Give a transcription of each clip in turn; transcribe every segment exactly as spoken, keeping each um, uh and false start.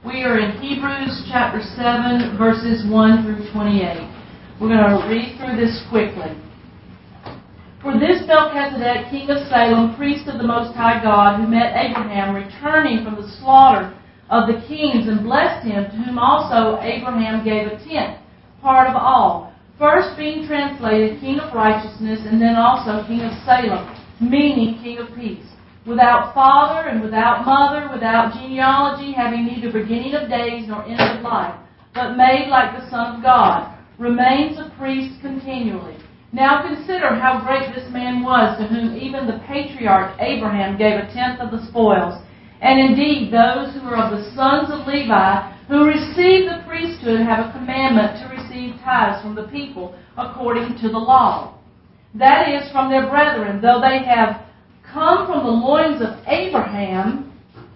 We are in Hebrews chapter seven, verses one through twenty-eight. We're going to read through this quickly. For this Melchizedek, king of Salem, priest of the Most High God, who met Abraham returning from the slaughter of the kings and blessed him, to whom also Abraham gave a tenth, part of all, first being translated king of righteousness, and then also king of Salem, meaning king of peace, without father and without mother, without genealogy, having neither beginning of days nor end of life, but made like the Son of God, remains a priest continually. Now consider how great this man was, to whom even the patriarch Abraham gave a tenth of the spoils. And indeed, those who are of the sons of Levi, who receive the priesthood, have a commandment to receive tithes from the people according to the law. That is, from their brethren, though they have come from the loins of Abraham,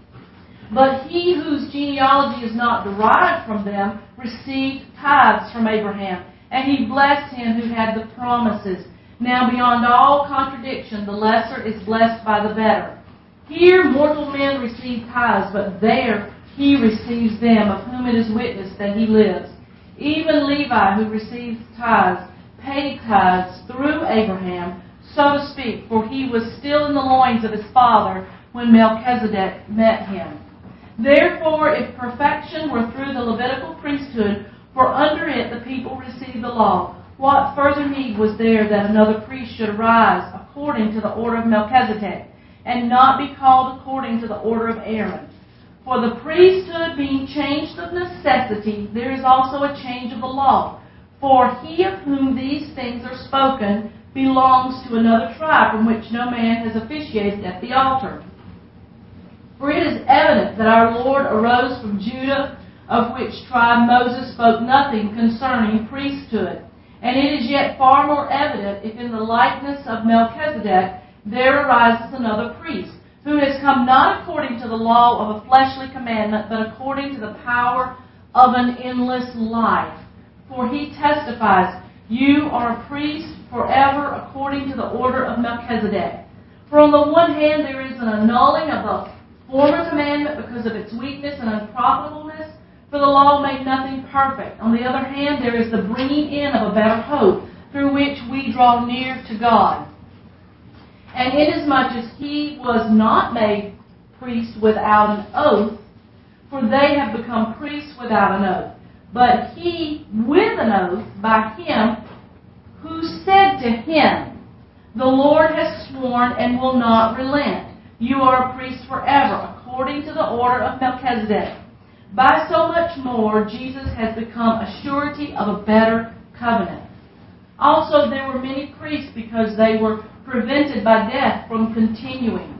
but he whose genealogy is not derived from them received tithes from Abraham, and he blessed him who had the promises. Now beyond all contradiction, the lesser is blessed by the better. Here mortal men receive tithes, but there he receives them, of whom it is witnessed that he lives. Even Levi, who receives tithes, paid tithes through Abraham, so to speak, for he was still in the loins of his father when Melchizedek met him. Therefore, if perfection were through the Levitical priesthood, for under it the people received the law, what further need was there that another priest should arise according to the order of Melchizedek, and not be called according to the order of Aaron? For the priesthood being changed of necessity, there is also a change of the law. For he of whom these things are spoken belongs to another tribe from which no man has officiated at the altar. For it is evident that our Lord arose from Judah, of which tribe Moses spoke nothing concerning priesthood. And it is yet far more evident if in the likeness of Melchizedek there arises another priest, who has come not according to the law of a fleshly commandment, but according to the power of an endless life. For he testifies, you are a priest forever according to the order of Melchizedek. For on the one hand there is an annulling of the former commandment because of its weakness and unprofitableness, for the law made nothing perfect. On the other hand, there is the bringing in of a better hope, through which we draw near to God. And inasmuch as he was not made priest without an oath, for they have become priests without an oath, but he with an oath by him who said to him, the Lord has sworn and will not relent. You are a priest forever, according to the order of Melchizedek. By so much more, Jesus has become a surety of a better covenant. Also, there were many priests because they were prevented by death from continuing.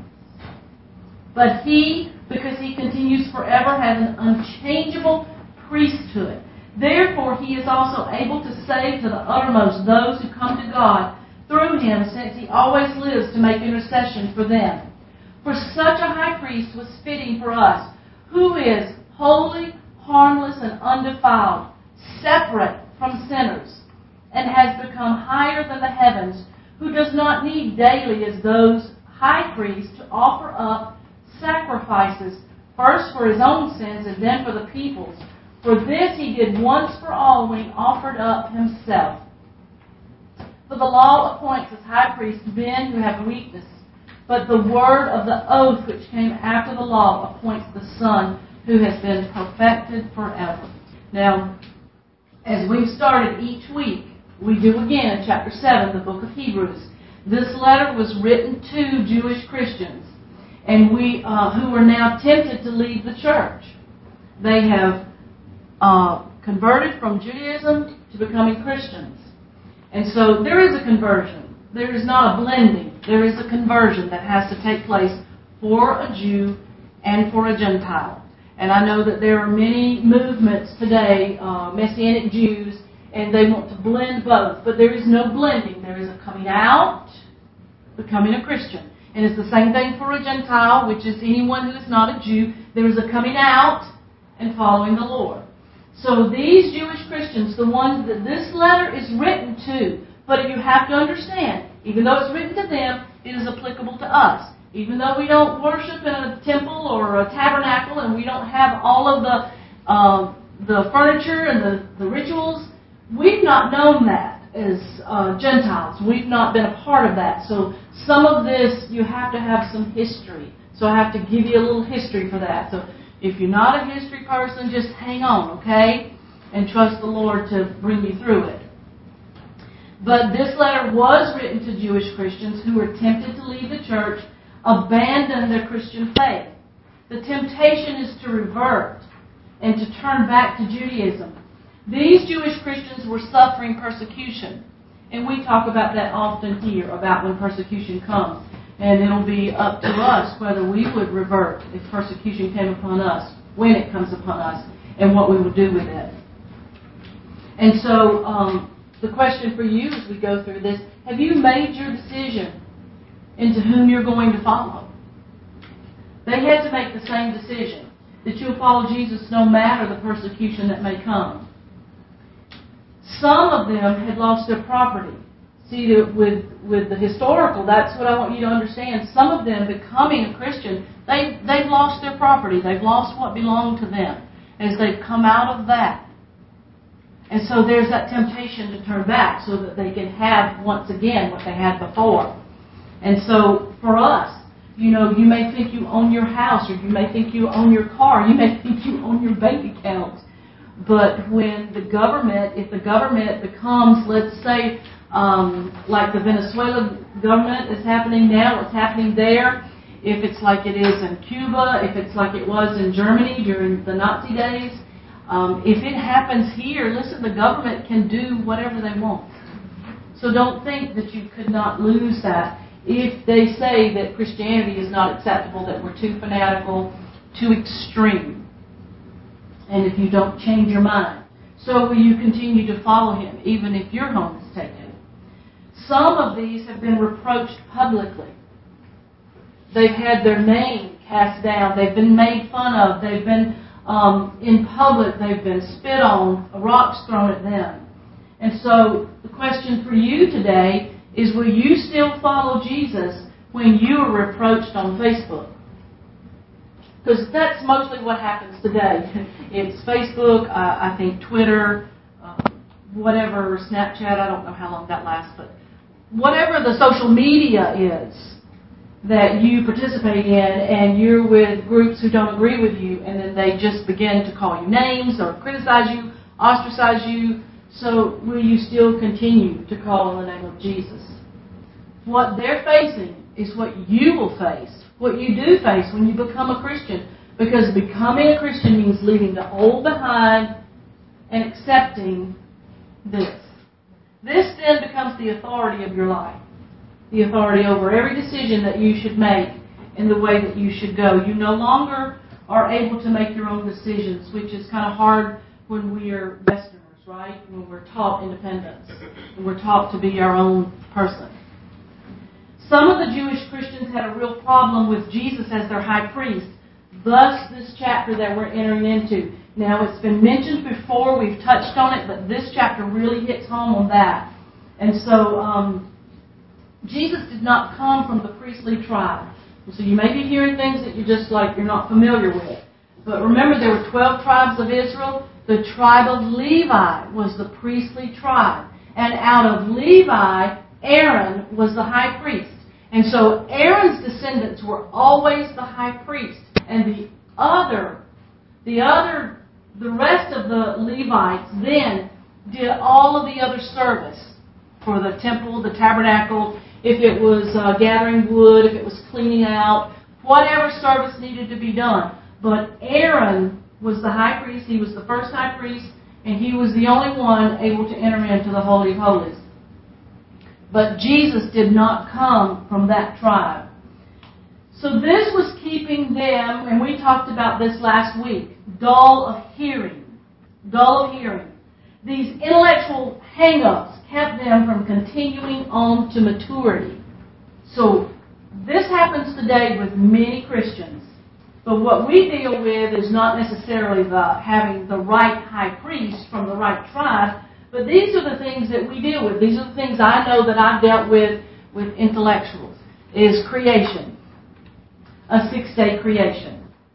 But he, because he continues forever, has an unchangeable priesthood. Therefore, he is also able to save to the uttermost those who come to God through him, since he always lives to make intercession for them. For such a high priest was fitting for us, who is holy, harmless, and undefiled, separate from sinners, and has become higher than the heavens, who does not need daily as those high priests to offer up sacrifices, first for his own sins and then for the people's. For this he did once for all when he offered up himself. For the law appoints as high priests men who have weakness, but the word of the oath which came after the law appoints the Son who has been perfected forever. Now, as we've started each week, we do again in chapter seven, the book of Hebrews. This letter was written to Jewish Christians, and we uh, who are now tempted to leave the church. They have uh, converted from Judaism to becoming Christians. And so there is a conversion. There is not a blending. There is a conversion that has to take place for a Jew and for a Gentile. And I know that there are many movements today, uh, Messianic Jews, and they want to blend both. But there is no blending. There is a coming out, becoming a Christian. And it's the same thing for a Gentile, which is anyone who is not a Jew. There is a coming out and following the Lord. So these Jewish Christians, the ones that this letter is written to, but you have to understand, even though it's written to them, it is applicable to us. Even though we don't worship in a temple or a tabernacle and we don't have all of the um, the furniture and the, the rituals. We've not known that as uh, Gentiles. We've not been a part of that. So some of this, you have to have some history. So I have to give you a little history for that. So if you're not a history person, just hang on, okay? And trust the Lord to bring you through it. But this letter was written to Jewish Christians who were tempted to leave the church, abandon their Christian faith. The temptation is to revert and to turn back to Judaism. These Jewish Christians were suffering persecution. And we talk about that often here, about when persecution comes. And it'll be up to us whether we would revert if persecution came upon us, when it comes upon us, and what we will do with it. And so, um, the question for you as we go through this, have you made your decision into whom you're going to follow? They had to make the same decision, that you'll follow Jesus no matter the persecution that may come. Some of them had lost their property. See, with, with the historical, that's what I want you to understand. Some of them becoming a Christian, they, they've lost their property. They've lost what belonged to them as they've come out of that. And so there's that temptation to turn back so that they can have once again what they had before. And so for us, you know, you may think you own your house, or you may think you own your car, you may think you own your bank account. But when the government, if the government becomes, let's say, um, like the Venezuela government is happening now, what's happening there, if it's like it is in Cuba, if it's like it was in Germany during the Nazi days, um, if it happens here, listen, the government can do whatever they want. So don't think that you could not lose that. If they say that Christianity is not acceptable, that we're too fanatical, too extreme, and if you don't change your mind, so will you continue to follow him, even if your home is taken? Some of these have been reproached publicly. They've had their name cast down. They've been made fun of. They've been um, in public. They've been spit on, rocks thrown at them. And so the question for you today is, will you still follow Jesus when you are reproached on Facebook? Because that's mostly what happens today. It's Facebook, uh, I think Twitter, uh, whatever, Snapchat, I don't know how long that lasts, but whatever the social media is that you participate in, and you're with groups who don't agree with you, and then they just begin to call you names or criticize you, ostracize you. So will you still continue to call on the name of Jesus? What they're facing is what you will face, what you do face when you become a Christian. Because becoming a Christian means leaving the old behind and accepting this. This then becomes the authority of your life. The authority over every decision that you should make in the way that you should go. You no longer are able to make your own decisions, which is kind of hard when we are Westerners, right? When we're taught independence, and we're taught to be our own person. Some of the Jewish Christians had a real problem with Jesus as their high priest. Thus, this chapter that we're entering into. Now, it's been mentioned before. We've touched on it, but this chapter really hits home on that. And so, um, Jesus did not come from the priestly tribe. So you may be hearing things that you just like you're not familiar with. But remember, there were twelve tribes of Israel. The tribe of Levi was the priestly tribe. And out of Levi, Aaron was the high priest. And so Aaron's descendants were always the high priest. And the other, the other, the rest of the Levites then did all of the other service for the temple, the tabernacle, if it was uh, gathering wood, if it was cleaning out, whatever service needed to be done. But Aaron was the high priest. He was the first high priest, and he was the only one able to enter into the Holy of Holies. But Jesus did not come from that tribe. So this was keeping them, and we talked about this last week, dull of hearing. Dull of hearing. These intellectual hang-ups kept them from continuing on to maturity. So this happens today with many Christians. But what we deal with is not necessarily the having the right high priest from the right tribe, but these are the things that we deal with. These are the things I know that I've dealt with with intellectuals, is creation. A six-day creation.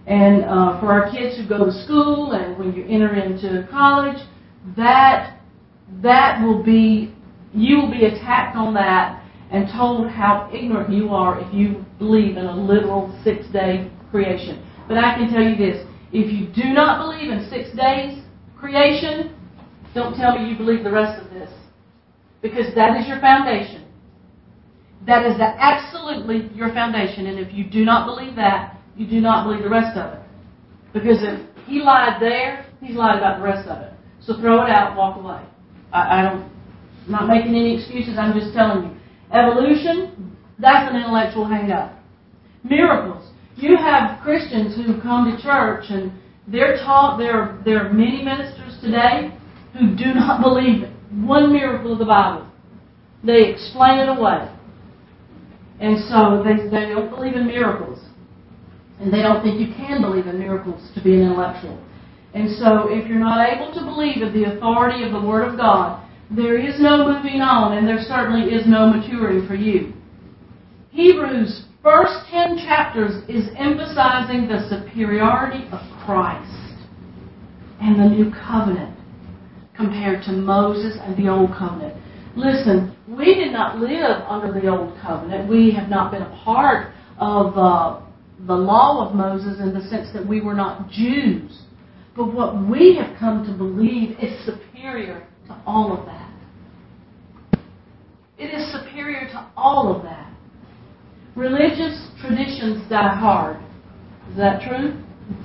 And uh, for our kids who go to school and when you enter into college, that that will be, you will be attacked on that and told how ignorant you are if you believe in a literal six-day creation. But I can tell you this, if you do not believe in six days creation, don't tell me you believe the rest of this. Because that is your foundation. That is the absolutely your foundation. And if you do not believe that, you do not believe the rest of it. Because if he lied there, he's lied about the rest of it. So throw it out, walk away. I, I don't, I'm not making any excuses, I'm just telling you. Evolution, that's an intellectual hang-up. Miracles. You have Christians who come to church and they're taught, there, there are many ministers today who do not believe one miracle of the Bible. They explain it away. And so they, they don't believe in miracles. And they don't think you can believe in miracles to be an intellectual. And so if you're not able to believe in the authority of the Word of God, there is no moving on, and there certainly is no maturing for you. Hebrews' first ten chapters is emphasizing the superiority of Christ and the new covenant compared to Moses and the old covenant. Listen, we did not live under the old covenant. We have not been a part of uh, the law of Moses in the sense that we were not Jews. But what we have come to believe is superior to all of that. It is superior to all of that. Religious traditions die hard. Is that true?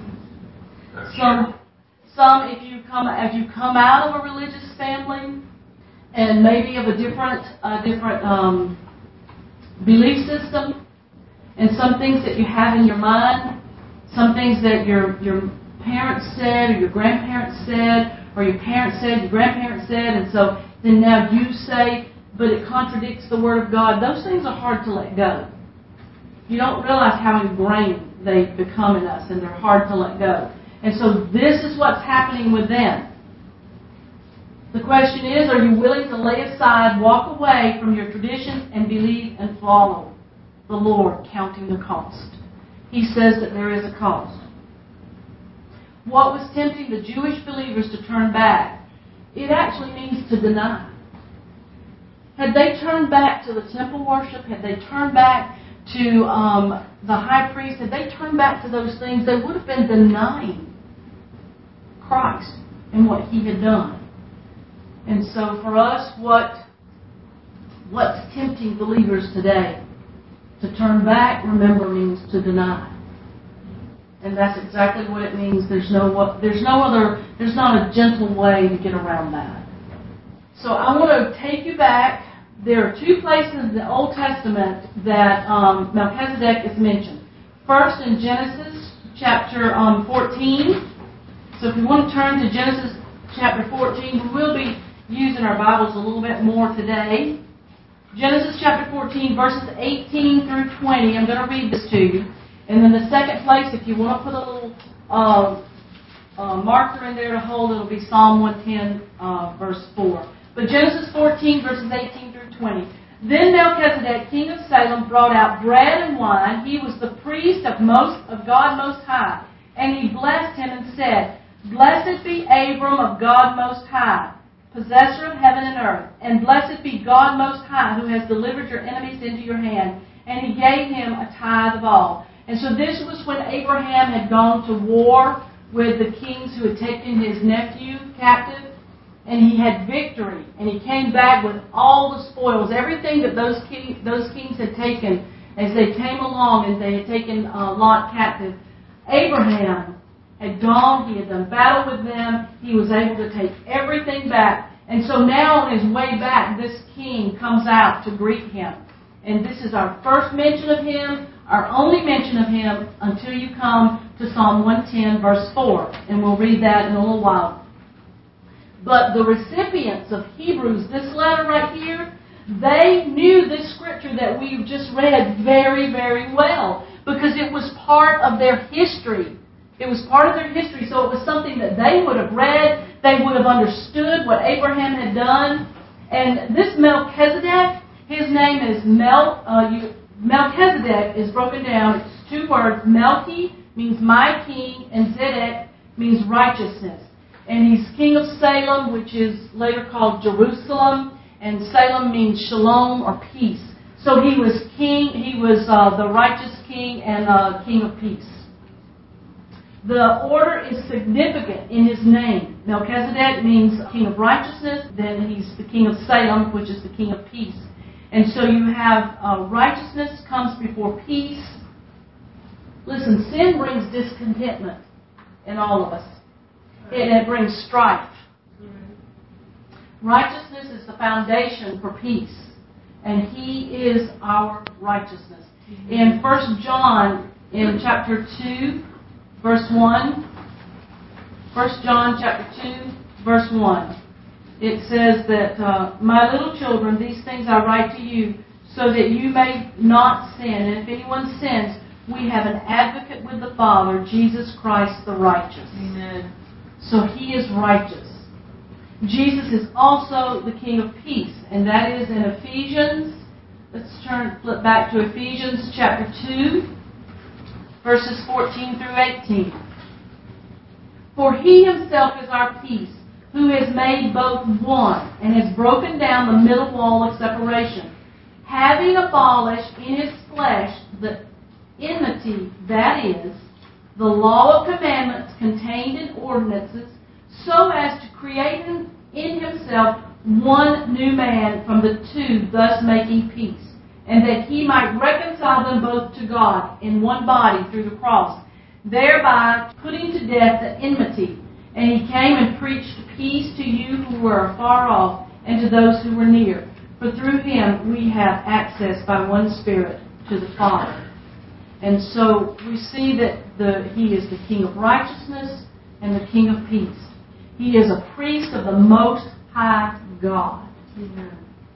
Some, some if you come if you come out of a religious family and maybe of a different a different um, belief system, and some things that you have in your mind, some things that your your parents said, or your grandparents said, or your parents said, your grandparents said, and so then now you say, but it contradicts the Word of God. Those things are hard to let go. You don't realize how ingrained they become in us, and they're hard to let go. And so this is what's happening with them. The question is, are you willing to lay aside, walk away from your traditions, and believe and follow the Lord, counting the cost? He says that there is a cost. What was tempting the Jewish believers to turn back? It actually means to deny. Had they turned back to the temple worship, had they turned back to um, the high priest, had they turned back to those things, they would have been denying Christ and what He had done. And so for us, what what's tempting believers today? To turn back, remember, means to deny. And that's exactly what it means. There's no what, there's no other, there's not a gentle way to get around that. So I want to take you back. There are two places in the Old Testament that um, Melchizedek is mentioned. First in Genesis chapter um, fourteen. So if you want to turn to Genesis chapter fourteen, we will be using our Bibles a little bit more today. Genesis chapter fourteen, verses eighteen through twenty. I'm going to read this to you. And then the second place, if you want to put a little uh, uh, marker in there to hold, it'll be Psalm one ten, uh, verse four. But Genesis fourteen, verses eighteen through twenty. Then Melchizedek, king of Salem, brought out bread and wine. He was the priest of most of God Most High. And he blessed him and said, Blessed be Abram of God Most High, possessor of heaven and earth. And blessed be God Most High, who has delivered your enemies into your hand. And he gave him a tithe of all. And so this was when Abraham had gone to war with the kings who had taken his nephew captive. And he had victory. And he came back with all the spoils, everything that those, king, those kings had taken as they came along and they had taken uh, Lot captive. Abraham had gone, he had done battle with them, he was able to take everything back. And so now on his way back, this king comes out to greet him. And this is our first mention of him, our only mention of him until you come to Psalm one ten, verse four. And we'll read that in a little while. But the recipients of Hebrews, this letter right here, they knew this scripture that we've just read very, very well. Because it was part of their history. It was part of their history, so it was something that they would have read. They would have understood what Abraham had done. And this Melchizedek, his name is Mel. Uh, you, Melchizedek is broken down. It's two words, Melchi, means my king, and Zedek means righteousness. And he's king of Salem, which is later called Jerusalem, and Salem means shalom or peace. So he was king, he was uh, the righteous king and uh, king of peace. The order is significant in his name. Melchizedek means king of righteousness, then he's the king of Salem, which is the king of peace. And so you have uh, righteousness comes before peace. Listen, sin brings discontentment in all of us. It, it brings strife. Righteousness is the foundation for peace. And He is our righteousness. In First John, in chapter two, verse one, First John chapter two, verse one, it says that, uh, My little children, these things I write to you, so that you may not sin. And if anyone sins, we have an advocate with the Father, Jesus Christ the righteous. Amen. So He is righteous. Jesus is also the King of peace, and that is in Ephesians. Let's turn, flip back to Ephesians chapter two, verses fourteen through eighteen. For He Himself is our peace, who has made both one, and has broken down the middle wall of separation, having abolished in His flesh the enmity, that is, the law of commandments contained in ordinances, so as to create in, in Himself one new man from the two, thus making peace, and that He might reconcile them both to God in one body through the cross, thereby putting to death the enmity. And He came and preached peace to you who were afar off, and to those who were near. For through Him we have access by one Spirit to the Father. And so we see that the, He is the King of righteousness and the King of peace. He is a priest of the Most High God. Amen.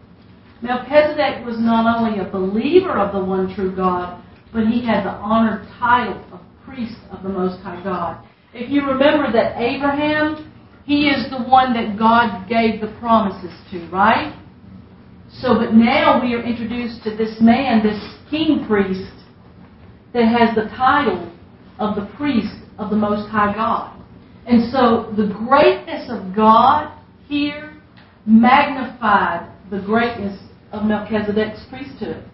Melchizedek was not only a believer of the one true God, but he had the honored title of priest of the Most High God. If you remember that Abraham, he is the one that God gave the promises to, right? So, but now we are introduced to this man, this king priest, that has the title of the priest of the Most High God. And so the greatness of God here magnified the greatness of Melchizedek's priesthood.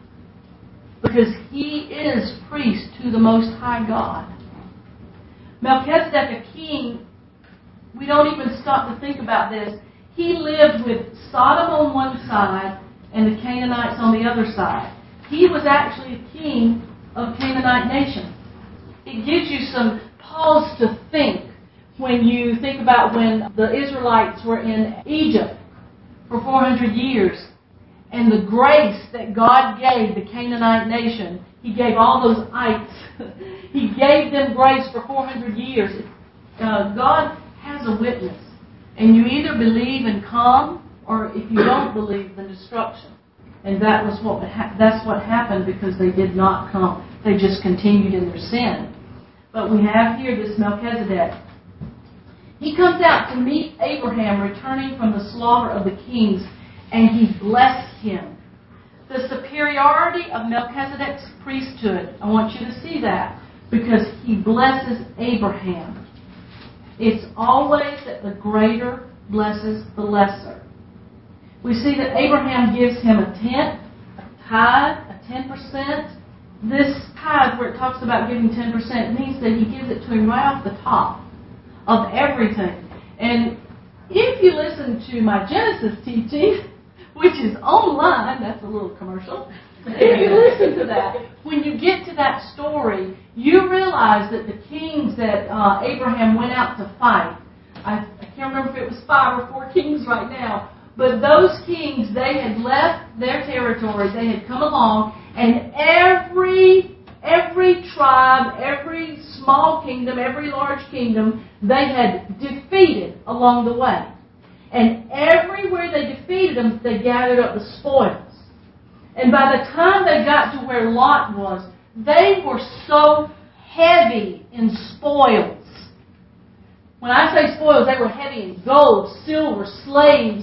Because he is priest to the Most High God. Melchizedek, a king, we don't even stop to think about this. He lived with Sodom on one side and the Canaanites on the other side. He was actually a king of Canaanite nation. It gives you some pause to think when you think about when the Israelites were in Egypt for four hundred years and the grace that God gave the Canaanite nation. He gave all those ites. He gave them grace for four hundred years. Uh, God has a witness. And you either believe and come, or if you don't believe, then destruction. And that was what ha- that's what happened because they did not come. They just continued in their sin. But we have here this Melchizedek. He comes out to meet Abraham returning from the slaughter of the kings, and he blessed him. The superiority of Melchizedek's priesthood, I want you to see that, because he blesses Abraham. It's always that the greater blesses the lesser. We see that Abraham gives him a tenth, a tithe, a ten percent. This tithe, where it talks about giving ten percent, means that he gives it to him right off the top of everything. And if you listen to my Genesis teaching, which is online, that's a little commercial. If you listen to that, when you get to that story, you realize that the kings that uh, Abraham went out to fight, I, I can't remember if it was five or four kings right now, but those kings, they had left their territory, they had come along, and every every tribe, every small kingdom, every large kingdom, they had defeated along the way. And everywhere they defeated them, they gathered up the spoils. And by the time they got to where Lot was, they were so heavy in spoils. When I say spoils, they were heavy in gold, silver, slaves,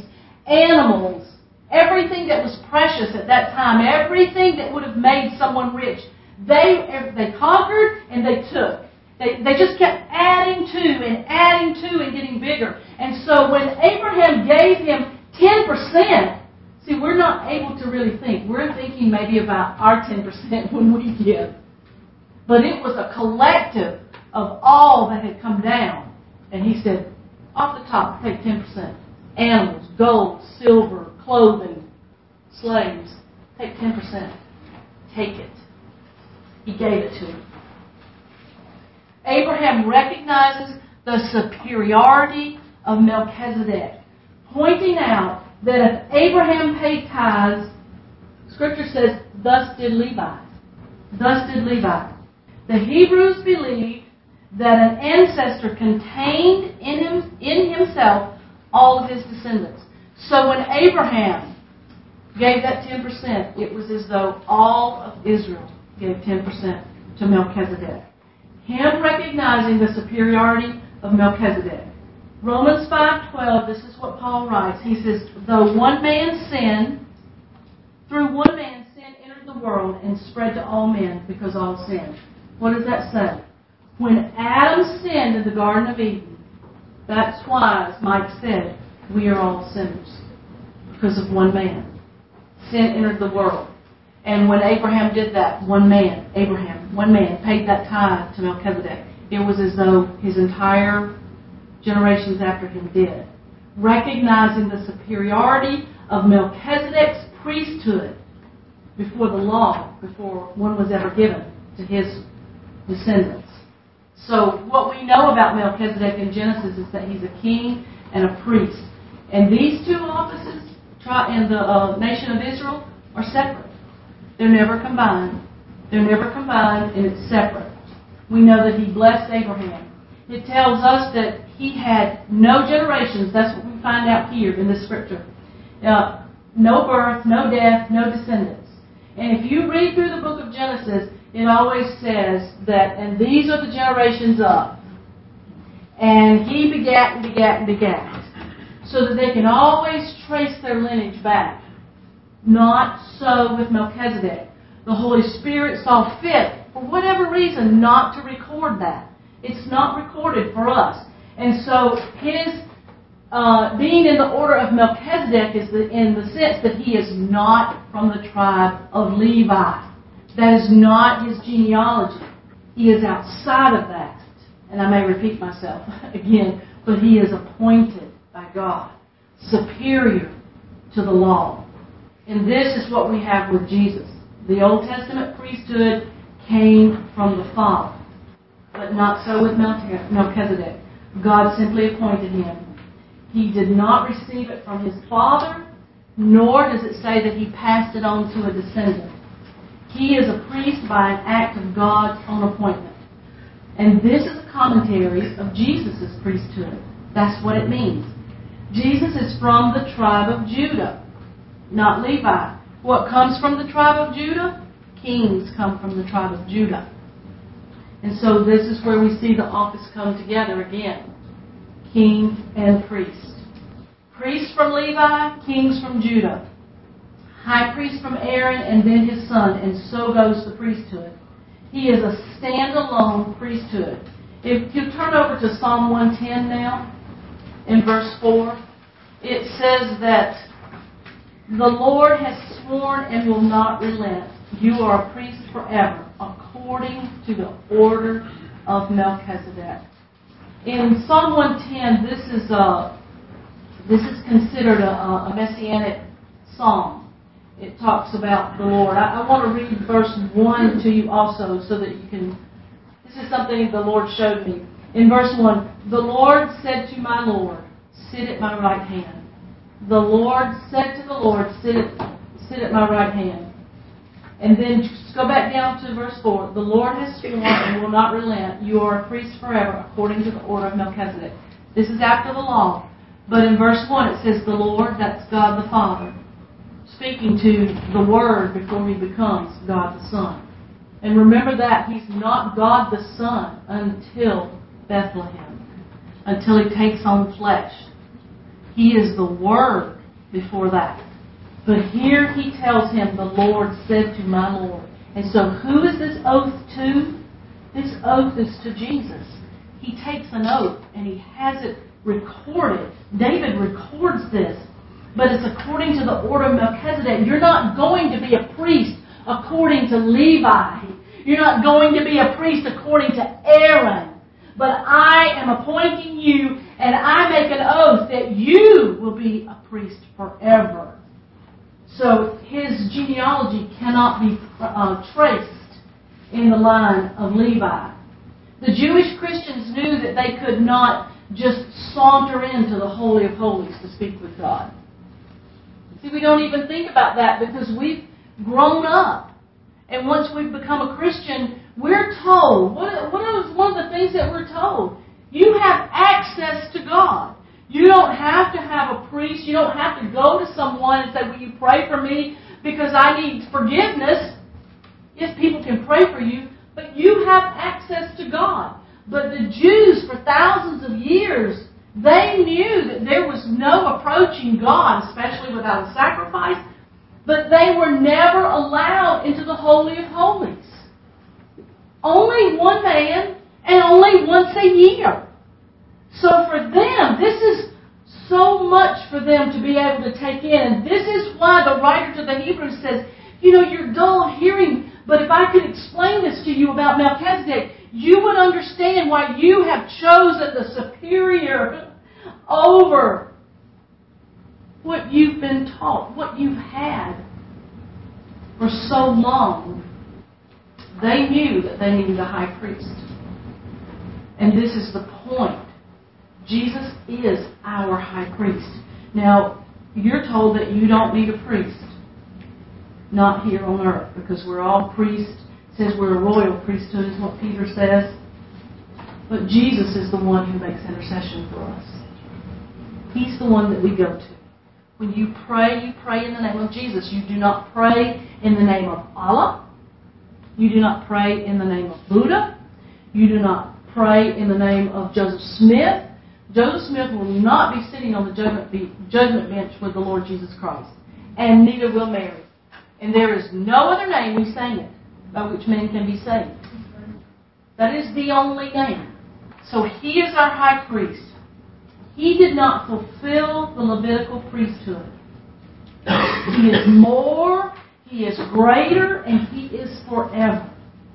animals, everything that was precious at that time, everything that would have made someone rich. They, they conquered and they took. They, they just kept adding to and adding to and getting bigger. And so when Abraham gave him ten percent, see, we're not able to really think. We're thinking maybe about our ten percent when we give. But it was a collective of all that had come down. And he said, off the top, take ten percent. Animals, gold, silver, clothing, slaves. Take ten percent. Take it. He gave it to him. Abraham recognizes the superiority of Melchizedek, pointing out that if Abraham paid tithes, Scripture says, thus did Levi. Thus did Levi. The Hebrews believed that an ancestor contained in him, in himself all of his descendants. So when Abraham gave that ten percent, it was as though all of Israel gave ten percent to Melchizedek. Him recognizing the superiority of Melchizedek. Romans five twelve, this is what Paul writes. He says, though one man sinned, through one man sin entered the world and spread to all men because all sinned. What does that say? When Adam sinned in the Garden of Eden, that's why, as Mike said, we are all sinners. Because of one man. Sin entered the world. And when Abraham did that, one man, Abraham, one man, paid that tithe to Melchizedek, it was as though his entire generations after him did. Recognizing the superiority of Melchizedek's priesthood before the law, before one was ever given to his descendants. So what we know about Melchizedek in Genesis is that he's a king and a priest. And these two offices in the uh, nation of Israel are separate. They're never combined. They're never combined, and it's separate. We know that he blessed Abraham. It tells us that he had no generations. That's what we find out here in this scripture. Uh, no birth, no death, no descendants. And if you read through the book of Genesis, it always says that, and these are the generations of. And he begat and begat and begat. So that they can always trace their lineage back. Not so with Melchizedek. The Holy Spirit saw fit, for whatever reason, not to record that. It's not recorded for us. And so his uh, being in the order of Melchizedek is the, in the sense that he is not from the tribe of Levi. That is not his genealogy. He is outside of that. And I may repeat myself again, but he is appointed by God, superior to the law. And this is what we have with Jesus. The Old Testament priesthood came from the Father, but not so with Melchizedek. God simply appointed him. He did not receive it from his father, nor does it say that he passed it on to a descendant. He is a priest by an act of God's own appointment. And this is a commentary of Jesus' priesthood. That's what it means. Jesus is from the tribe of Judah, not Levi. What comes from the tribe of Judah? Kings come from the tribe of Judah. And so this is where we see the office come together again. King and priest. Priests from Levi, kings from Judah. High priest from Aaron and then his son, and so goes the priesthood. He is a standalone priesthood. If you turn over to Psalm one ten now, in verse four, it says that the Lord has sworn and will not relent. You are a priest forever, according to the order of Melchizedek. In Psalm one ten, this is a, this is considered a, a messianic psalm. It talks about the Lord. I, I want to read verse one to you also so that you can... This is something the Lord showed me. In verse one, the Lord said to my Lord, sit at my right hand. The Lord said to the Lord, sit at, sit at my right hand. And then just go back down to verse four. The Lord has sworn and will not relent. You are a priest forever, according to the order of Melchizedek. This is after the law. But in verse one it says the Lord, that's God the Father, speaking to the Word before He becomes God the Son. And remember that He's not God the Son until Bethlehem, until He takes on flesh. He is the Word before that. But here He tells him, the Lord said to my Lord. And so who is this oath to? This oath is to Jesus. He takes an oath and he has it recorded. David records this. But it's according to the order of Melchizedek. You're not going to be a priest according to Levi. You're not going to be a priest according to Aaron. But I am appointing you, and I make an oath that you will be a priest forever. So his genealogy cannot be uh, traced in the line of Levi. The Jewish Christians knew that they could not just saunter into the Holy of Holies to speak with God. See, we don't even think about that because we've grown up. And once we've become a Christian, we're told, what, what is one of the things that we're told? You have access to God. You don't have to have a priest. You don't have to go to someone and say, will you pray for me because I need forgiveness? Yes, people can pray for you, but you have access to God. But the Jews, for thousands of years, they knew that there was no approaching God, especially without a sacrifice, but they were never allowed into the Holy of Holies. Only one man and only once a year. So for them, this is so much for them to be able to take in. And this is why the writer to the Hebrews says, you know, you're dull of hearing, but if I could explain this to you about Melchizedek, you would understand why you have chosen the superior over what you've been taught, what you've had for so long. They knew that they needed a high priest. And this is the point. Jesus is our high priest. Now, you're told that you don't need a priest. Not here on earth, because we're all priests. It says we're a royal priesthood, is what Peter says. But Jesus is the one who makes intercession for us. He's the one that we go to. When you pray, you pray in the name of Jesus. You do not pray in the name of Allah. You do not pray in the name of Buddha. You do not pray in the name of Joseph Smith. Joseph Smith will not be sitting on the judgment, be, judgment bench with the Lord Jesus Christ. And neither will Mary. And there is no other name, we sang it, by which men can be saved. That is the only name. So he is our high priest. He did not fulfill the Levitical priesthood. He is more, he is greater, and he is forever.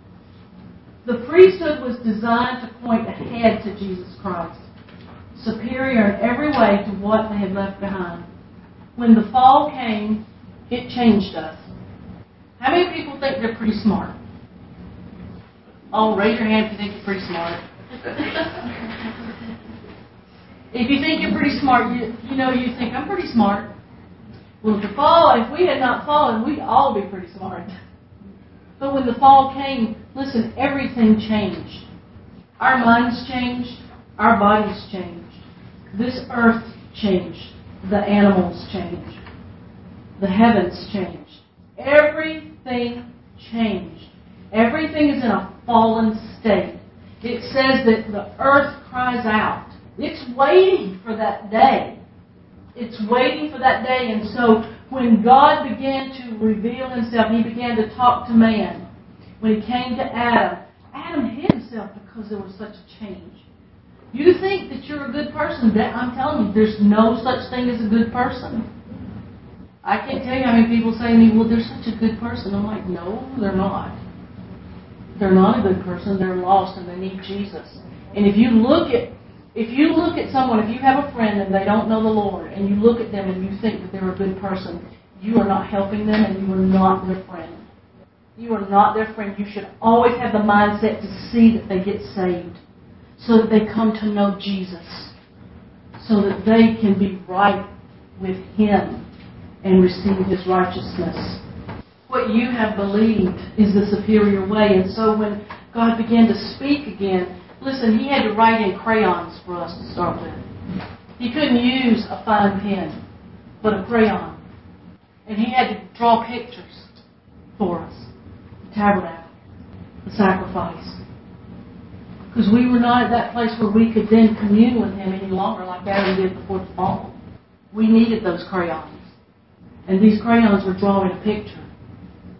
The priesthood was designed to point ahead to Jesus Christ, superior in every way to what they had left behind. When the fall came, it changed us. How many people think they're pretty smart? Oh, raise your hand if you think you're pretty smart. If you think you're pretty smart, you, you know, you think, I'm pretty smart. Well, if the fall, if we had not fallen, we'd all be pretty smart. But when the fall came, listen, everything changed. Our minds changed. Our bodies changed. This earth changed. The animals changed. The heavens changed. Everything changed. Everything is in a fallen state. It says that the earth cries out. It's waiting for that day. It's waiting for that day. And so when God began to reveal himself, he began to talk to man. When he came to Adam, Adam hid himself because there was such a change. You think that you're a good person. I'm telling you, there's no such thing as a good person. I can't tell you how many people say to me, well, they're such a good person. I'm like, no, they're not. They're not a good person. They're lost and they need Jesus. And if you look at If you look at someone, if you have a friend and they don't know the Lord, and you look at them and you think that they're a good person, you are not helping them and you are not their friend. You are not their friend. You should always have the mindset to see that they get saved, so that they come to know Jesus, so that they can be right with him and receive his righteousness. What you have believed is the superior way. And so when God began to speak again, listen, he had to write in crayons for us to start with. He couldn't use a fine pen, but a crayon. And he had to draw pictures for us. The tabernacle, the sacrifice. Because we were not at that place where we could then commune with him any longer like Adam did before the fall. We needed those crayons. And these crayons were drawing a picture. And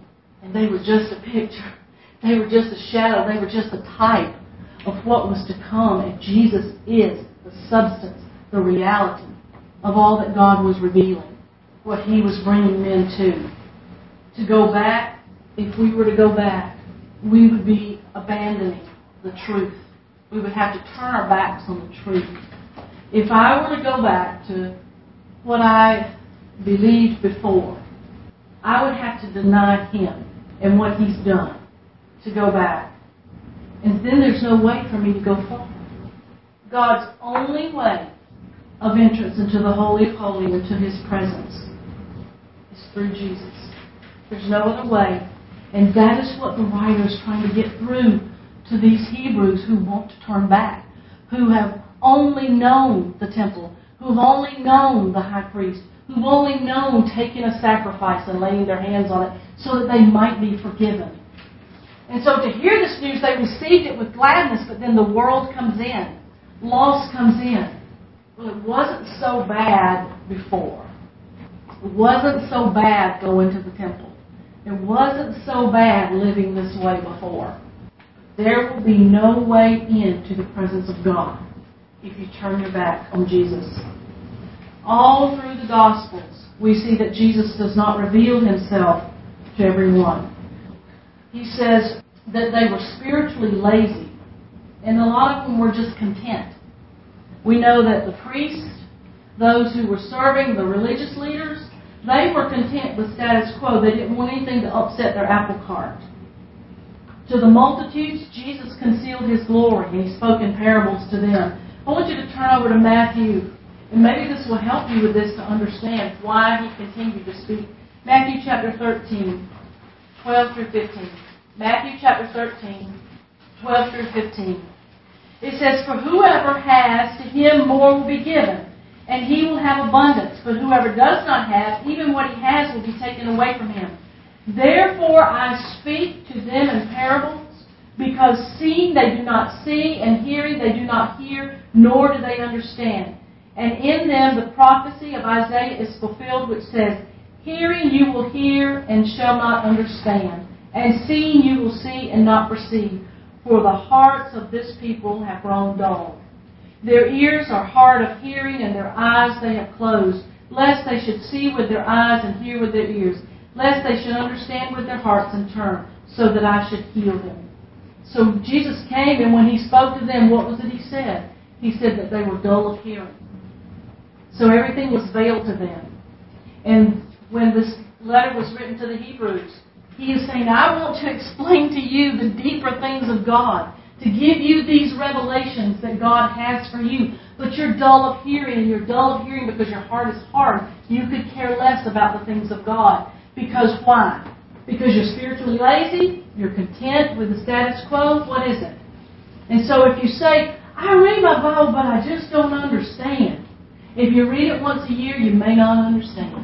They were just a picture. They were just a shadow. They were just a type of what was to come. And Jesus is the substance, the reality of all that God was revealing, what He was bringing men to. To go back, if we were to go back, we would be abandoning the truth. We would have to turn our backs on the truth. If I were to go back to what I believed before, I would have to deny Him and what He's done to go back. And then there's no way for me to go forward. God's only way of entrance into the Holy of Holies, into His presence, is through Jesus. There's no other way. And that is what the writer is trying to get through to these Hebrews who want to turn back, who have only known the temple, who have only known the high priest, who've only known taking a sacrifice and laying their hands on it so that they might be forgiven. And so to hear this news, they received it with gladness, but then the world comes in. Loss comes in. Well, it wasn't so bad before. It wasn't so bad going to the temple. It wasn't so bad living this way before. There will be no way into the presence of God if you turn your back on Jesus. All through the Gospels, we see that Jesus does not reveal Himself to everyone. He says that they were spiritually lazy, and a lot of them were just content. We know that the priests, those who were serving, the religious leaders, they were content with status quo. They didn't want anything to upset their apple cart. To the multitudes, Jesus concealed His glory, and He spoke in parables to them. I want you to turn over to Matthew, and maybe this will help you with this to understand why He continued to speak. Matthew chapter thirteen, twelve through fifteen. Matthew chapter thirteen, twelve through fifteen. It says, "For whoever has, to him more will be given, and he will have abundance. But whoever does not have, even what he has will be taken away from him. Therefore I speak to them in parables, because seeing they do not see, and hearing they do not hear, nor do they understand. And in them the prophecy of Isaiah is fulfilled, which says, Hearing you will hear, and shall not understand, and seeing you will see, and not perceive. For the hearts of this people have grown dull. Their ears are hard of hearing, and their eyes they have closed, lest they should see with their eyes and hear with their ears, lest they should understand with their hearts and turn, so that I should heal them." So Jesus came, and when He spoke to them, what was it He said? He said that they were dull of hearing. So everything was veiled to them. And when this letter was written to the Hebrews, He is saying, I want to explain to you the deeper things of God, to give you these revelations that God has for you. But you're dull of hearing, and you're dull of hearing because your heart is hard. You could care less about the things of God. Because why? Because you're spiritually lazy? You're content with the status quo? What is it? And so if you say, I read my Bible, but I just don't understand. If you read it once a year, you may not understand.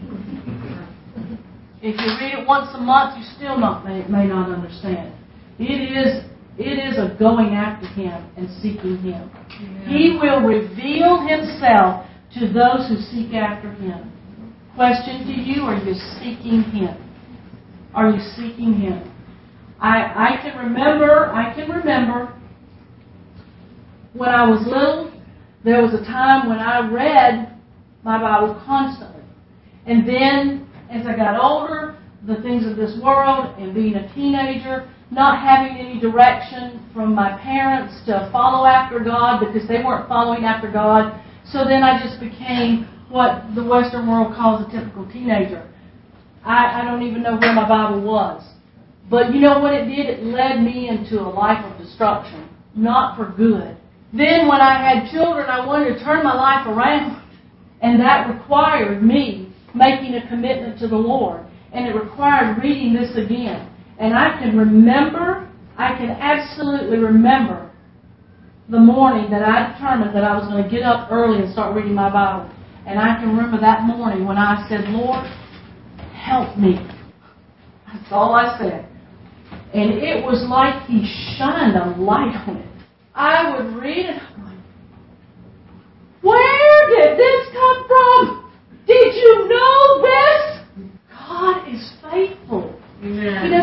If you read it once a month, you still not may, may not understand. It is it is a going after Him and seeking Him. Yeah. He will reveal Himself to those who seek after Him. Question to you, are you seeking Him? Are you seeking Him? I, I can remember, I can remember when I was little, there was a time when I read my Bible constantly. And then as I got older, the things of this world and being a teenager, not having any direction from my parents to follow after God because they weren't following after God. So then I just became what the Western world calls a typical teenager. I, I don't even know where my Bible was. But you know what it did? It led me into a life of destruction, not for good. Then when I had children, I wanted to turn my life around. And that required me making a commitment to the Lord. And it required reading this again. And I can remember, I can absolutely remember the morning that I determined that I was going to get up early and start reading my Bible. And I can remember that morning when I said, Lord, help me. That's all I said. And it was like He shined a light on it. I would read it. I'm like, where did this come from? Did you know this? God is faithful. Amen. He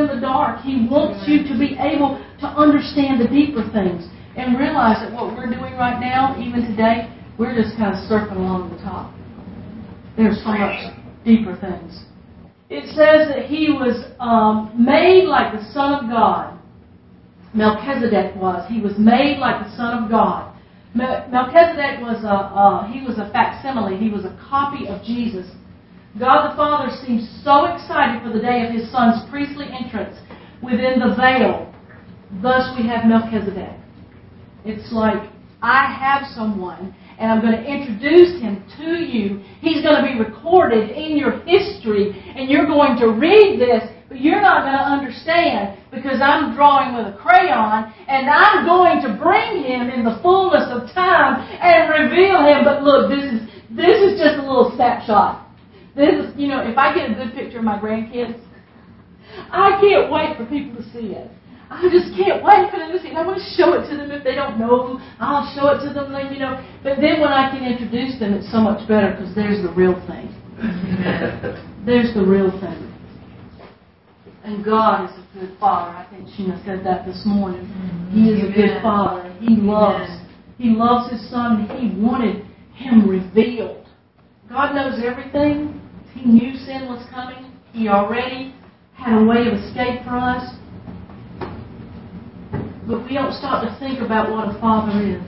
in the dark. He wants you to be able to understand the deeper things and realize that what we're doing right now, even today, we're just kind of surfing along the top. There's so much deeper things. It says that he was um, made like the Son of God. Melchizedek was. He was made like the Son of God. Melchizedek was a uh, he was a facsimile. He was a copy of Jesus. God the Father seems so excited for the day of His Son's priestly entrance within the veil. Thus we have Melchizedek. It's like, I have someone, and I'm going to introduce him to you. He's going to be recorded in your history, and you're going to read this, but you're not going to understand because I'm drawing with a crayon, and I'm going to bring him in the fullness of time and reveal him. But look, this is this is just a little snapshot. This is, you know, if I get a good picture of my grandkids, I can't wait for people to see it. I just can't wait for them to see it. I want to show it to them. If they don't know, I'll show it to them, you know. But then when I can introduce them, it's so much better because there's the real thing. There's the real thing. And God is a good Father. I think Sheena said that this morning. He is a good Father. He loves. He loves His Son. He wanted Him revealed. God knows everything. He knew sin was coming. He already had a way of escape for us. But we don't stop to think about what a father is.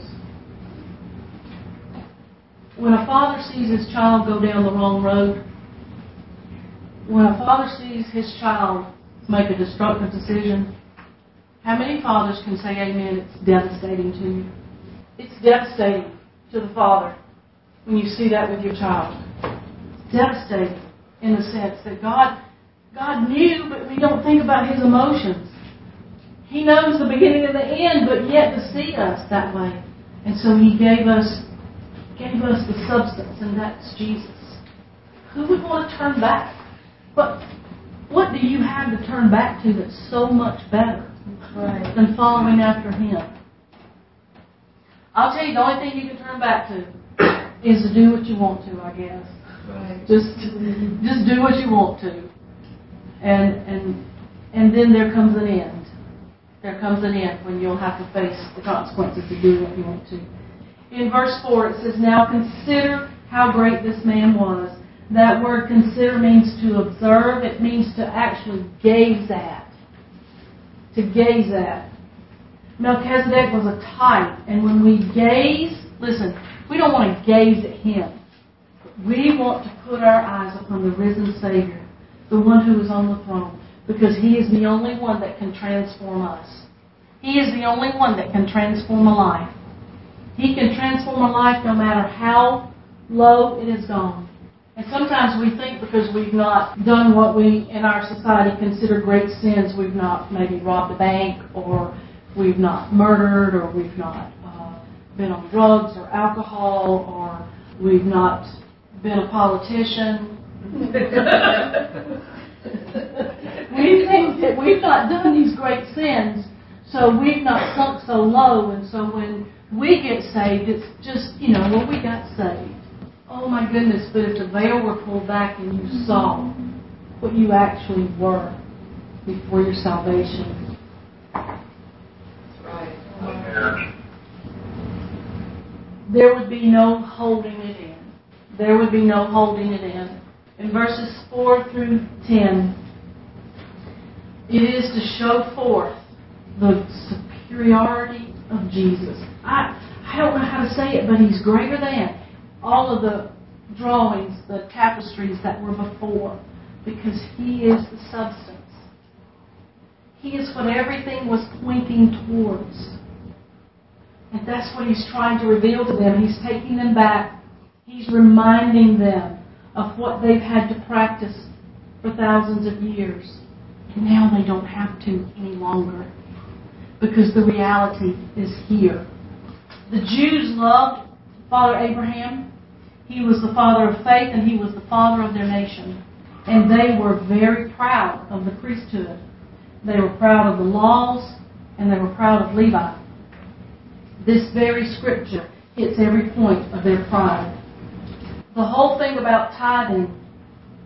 When a father sees his child go down the wrong road, when a father sees his child make a destructive decision, how many fathers can say amen? It's devastating to you. It's devastating to the father when you see that with your child. It's devastating in the sense that God, God knew, but we don't think about His emotions. He knows the beginning and the end, but yet to see us that way. And so He gave us gave us the substance, and that's Jesus. Who would want to turn back? But what do you have to turn back to that's so much better right. than following after Him? I'll tell you, the only thing you can turn back to is to do what you want to, I guess. Right. Just, just do what you want to. And, and, and then there comes an end. There comes an end when you'll have to face the consequences of doing what you want to. In verse four, it says, "Now consider how great this man was." That word consider means to observe. It means to actually gaze at. To gaze at. Melchizedek was a type. And when we gaze, listen, we don't want to gaze at him. We want to put our eyes upon the risen Savior, the one who is on the throne. Because He is the only one that can transform us. He is the only one that can transform a life. He can transform a life no matter how low it has gone. And sometimes we think because we've not done what we in our society consider great sins, we've not maybe robbed a bank, or we've not murdered, or we've not uh, been on drugs or alcohol, or we've not been a politician. We think that we've not done these great sins, so we've not sunk so low, and so when we get saved, it's just, you know, well, we got saved. Oh my goodness, but if the veil were pulled back and you saw what you actually were before your salvation. That's right. There would be no holding it in. There would be no holding it in. In verses four through ten, it is to show forth the superiority of Jesus. I, I don't know how to say it, but He's greater than all of the drawings, the tapestries that were before, because He is the substance. He is what everything was pointing towards. And that's what He's trying to reveal to them. He's taking them back. He's reminding them of what they've had to practice for thousands of years. And now they don't have to any longer, because the reality is here. The Jews loved Father Abraham. He was the father of faith, and he was the father of their nation. And they were very proud of the priesthood. They were proud of the laws, and they were proud of Levi. This very scripture hits every point of their pride. The whole thing about tithing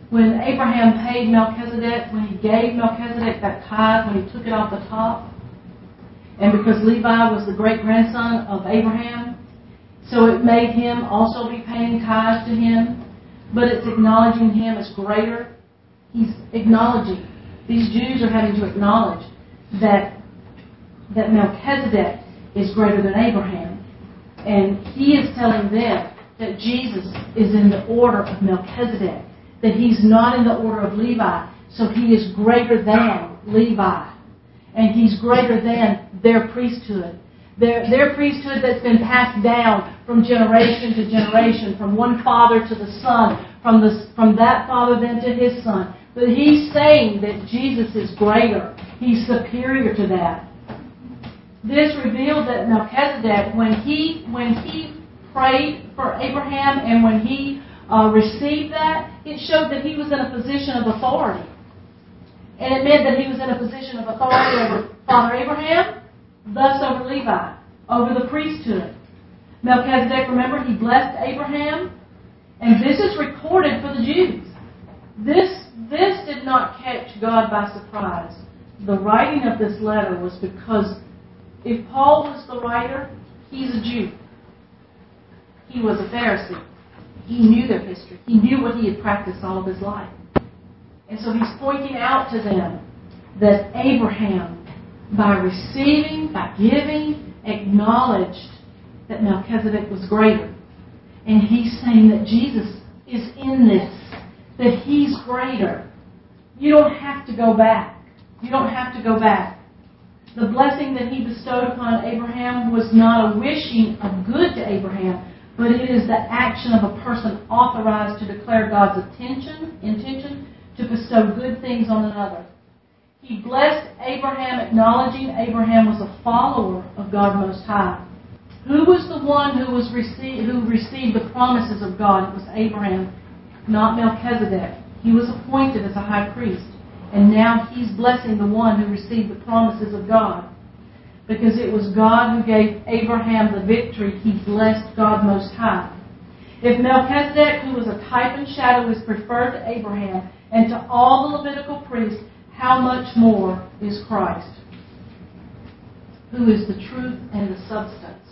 when Abraham paid Melchizedek, when he gave Melchizedek that tithe, when he took it off the top, and because Levi was the great-grandson of Abraham, so it made him also be paying tithes to him, but it's acknowledging him as greater. He's acknowledging, these Jews are having to acknowledge that, that Melchizedek is greater than Abraham. And he is telling them that Jesus is in the order of Melchizedek, that he's not in the order of Levi, so he is greater than Levi. And he's greater than their priesthood. Their, their priesthood that's been passed down from generation to generation, from one father to the son, from, the, from that father then to his son. But he's saying that Jesus is greater. He's superior to that. This revealed that Melchizedek, when he, when he prayed for Abraham and when he uh, received that, it showed that he was in a position of authority. And it meant that he was in a position of authority over Father Abraham, thus over Levi, over the priesthood. Melchizedek, remember, he blessed Abraham, and this is recorded for the Jews. This, this did not catch God by surprise. The writing of this letter was because if Paul was the writer, he's a Jew. He was a Pharisee. He knew their history. He knew what he had practiced all of his life. And so he's pointing out to them that Abraham, by receiving, by giving, acknowledged that Melchizedek was greater. And he's saying that Jesus is in this, that he's greater. You don't have to go back. You don't have to go back. The blessing that he bestowed upon Abraham was not a wishing of good to Abraham, but it is the action of a person authorized to declare God's intention, intention to bestow good things on another. He blessed Abraham, acknowledging Abraham was a follower of God Most High. Who was the one who was received, who received the promises of God? It was Abraham, not Melchizedek. He was appointed as a high priest. And now he's blessing the one who received the promises of God. Because it was God who gave Abraham the victory, he blessed God Most High. If Melchizedek, who was a type and shadow, is preferred to Abraham and to all the Levitical priests, how much more is Christ, who is the truth and the substance?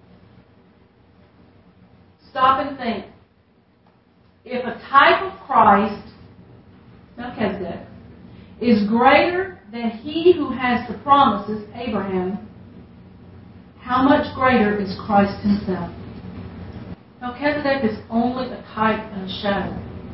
Stop and think. If a type of Christ, Melchizedek, is greater than he who has the promises, Abraham, how much greater is Christ himself? Melchizedek is only a type and a shadow.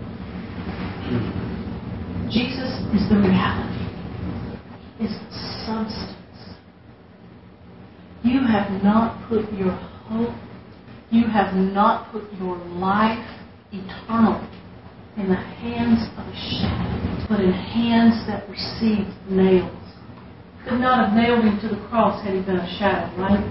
Jesus is the reality, is the substance. You have not put your hope, you have not put your life eternally in the hands of a shadow, but in hands that received nails. Could not have nailed him to the cross had he been a shadow, right?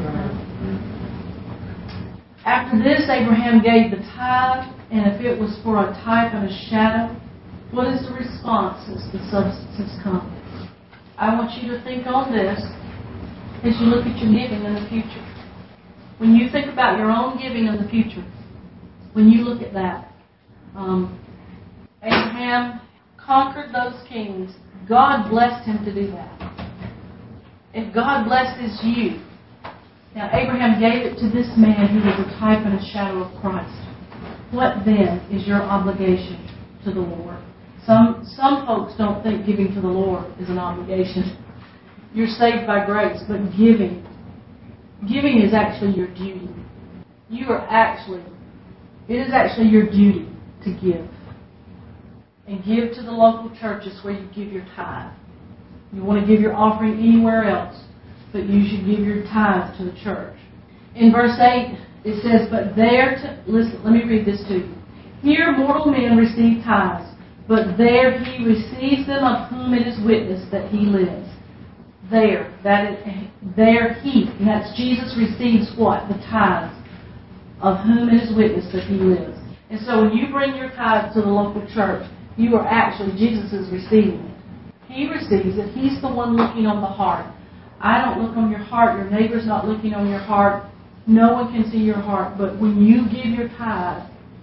After this, Abraham gave the tithe, and if it was for a type and a shadow, what is the response as the substances come? I want you to think on this as you look at your giving in the future. When you think about your own giving in the future, when you look at that, Um, Abraham conquered those kings. God blessed him to do that. If God blesses you, now Abraham gave it to this man who was a type and a shadow of Christ. What then is your obligation to the Lord? Some some folks don't think giving to the Lord is an obligation. You're saved by grace, but giving, giving is actually your duty. You are actually, it is actually your duty to give. And give to the local churches where you give your tithe. You want to give your offering anywhere else, but you should give your tithe to the church. In verse eight, it says, but there to, listen, let me read this to you. Here mortal men receive tithes, but there he receives them of whom it is witnessed that he lives. There, that is, there he, and that's Jesus receives what? The tithes, of whom it is witnessed that he lives. And so when you bring your tithe to the local church, you are actually, Jesus is receiving it. He receives it. He's the one looking on the heart. I don't look on your heart. Your neighbor's not looking on your heart. No one can see your heart. But when you give your tithe,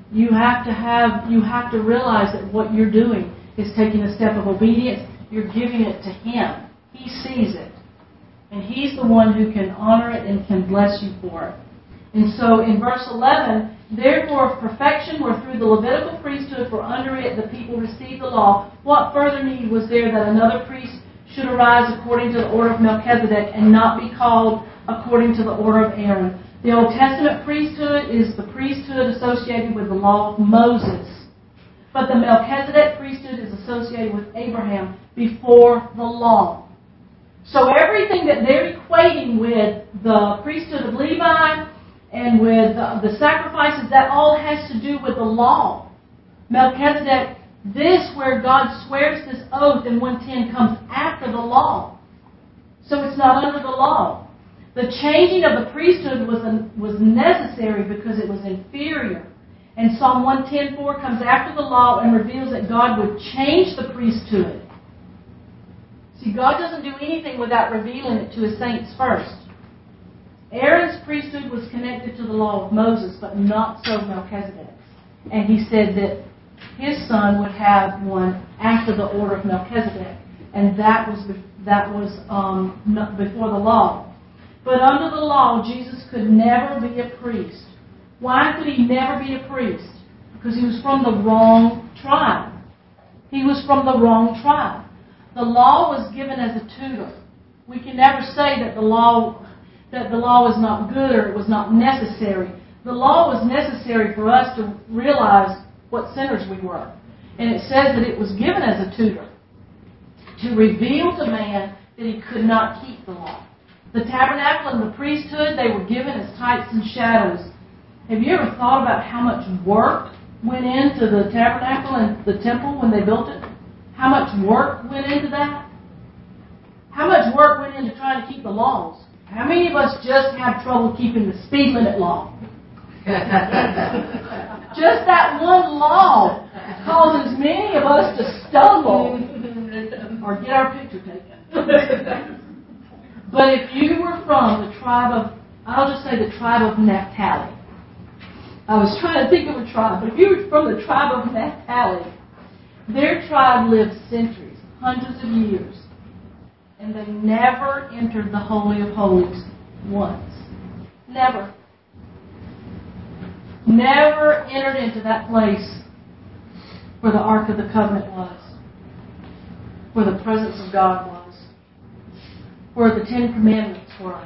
You have to have, you have to realize that what you're doing is taking a step of obedience. You're giving it to Him. He sees it. And He's the one who can honor it and can bless you for it. And so in verse eleven, therefore if perfection were through the Levitical priesthood, for under it the people received the law, what further need was there that another priest should arise according to the order of Melchizedek and not be called according to the order of Aaron? The Old Testament priesthood is the priesthood associated with the law of Moses. But the Melchizedek priesthood is associated with Abraham before the law. So everything that they're equating with the priesthood of Levi and with the, the sacrifices, that all has to do with the law. Melchizedek, this where God swears this oath in one ten comes after the law. So it's not under the law. The changing of the priesthood was, was necessary because it was inferior. And Psalm one ten four comes after the law and reveals that God would change the priesthood. See, God doesn't do anything without revealing it to His saints first. Aaron's priesthood was connected to the law of Moses, but not so Melchizedek's. And He said that his son would have one after the order of Melchizedek. And that was, that was um, before the law. But under the law, Jesus could never be a priest. Why could He never be a priest? Because He was from the wrong tribe. He was from the wrong tribe. The law was given as a tutor. We can never say that the law that the law was not good or it was not necessary. The law was necessary for us to realize what sinners we were. And it says that it was given as a tutor to reveal to man that he could not keep the law. The tabernacle and the priesthood, they were given as types and shadows. Have you ever thought about how much work went into the tabernacle and the temple when they built it? How much work went into that? How much work went into trying to keep the laws? How many of us just have trouble keeping the speed limit law? Just that one law causes many of us to stumble or get our picture taken. But if you were from the tribe of, I'll just say the tribe of Naphtali. I was trying to think of a tribe, but if you were from the tribe of Naphtali, their tribe lived centuries, hundreds of years, and they never entered the Holy of Holies once. Never. Never entered into that place where the Ark of the Covenant was, where the presence of God was, where the Ten Commandments were,